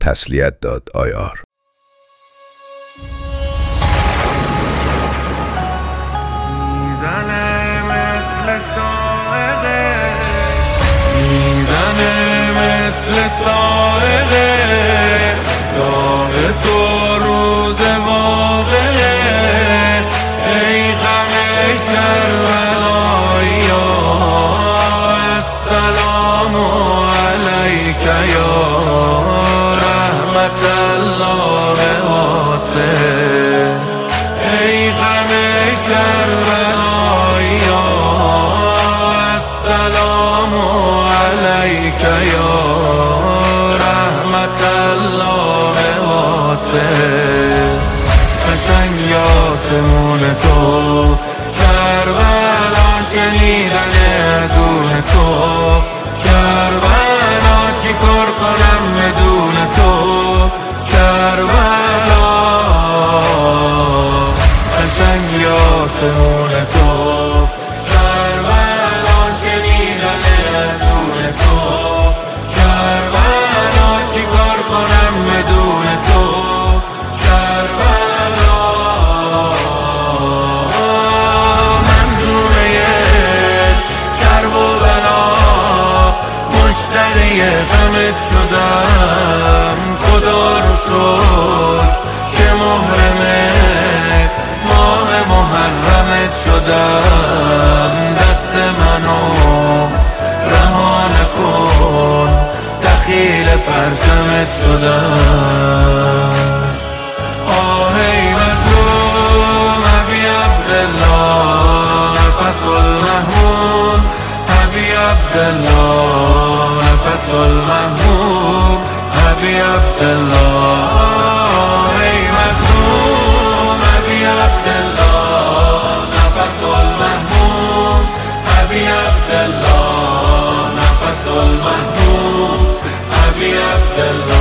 تسلیت داد آیار. میزنه مثل سائقه داغ تو روز واقعه، ای غم کربلایی السلام علیک یا رحمت الله واسع، ای غم کربلایی السلام علیک یا رحمت الله واسع. قشنگ آسمون تو کربلا شنیدن ازون تو، کربلا چیکار کنم بدون تو کربلا. قشنگ آسمون تو کربلا شنیدن ازون تو، کربلا چیکار کنم بدون تو کربلا. منظوره کرب و بلا مشتری غمت شدم، خدا رو شکر که محرم ماه محرمت شدم. دست منو رها نکن دخیل پرچمت شدم. آه ای مظلوم ابی عبدالله نفس المحمود، ابی عبدالله نفس المحمود، ابی عبدالله. ای مظلوم ابی عبدالله نفس المحمود، ابی عبدالله نفس المحمود، ابی عبدالله.